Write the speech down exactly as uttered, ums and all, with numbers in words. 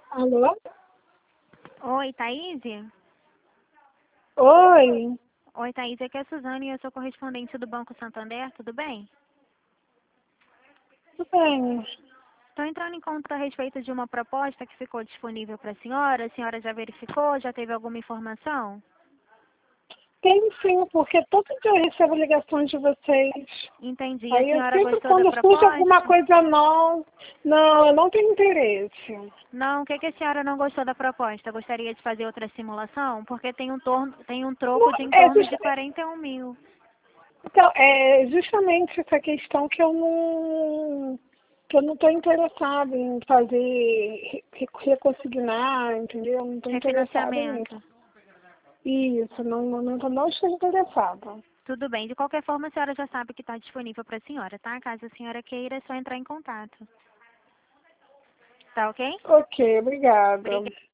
Alô? Oi, Thaís? Oi, Oi, Thaís, aqui é a Suzane e eu sou correspondente do Banco Santander, tudo bem? tudo bem? Estou entrando em conta a respeito de uma proposta que ficou disponível para a senhora. A senhora já verificou? Já teve alguma informação? Tem sim, porque todo dia eu recebo ligações de vocês. Entendi. A Aí eu senhora sempre, gostou da quando surge alguma proposta? coisa nova, não, eu não tenho interesse. Não, o que, que a senhora não gostou da proposta? Gostaria de fazer outra simulação? Porque tem um, torno, tem um troco Não, de em é, torno de justamente, quarenta e um mil. então, é justamente essa questão que eu não que eu não estou interessada em fazer, re- reconsignar, entendeu? Não estou interessada nisso. Refinanciamento. Isso, não, não, não, não estou interessada. Tudo bem. De qualquer forma, a senhora já sabe que está disponível para a senhora, tá? Caso a senhora queira, é só entrar em contato. Tá ok? Ok, obrigada. Obrigada.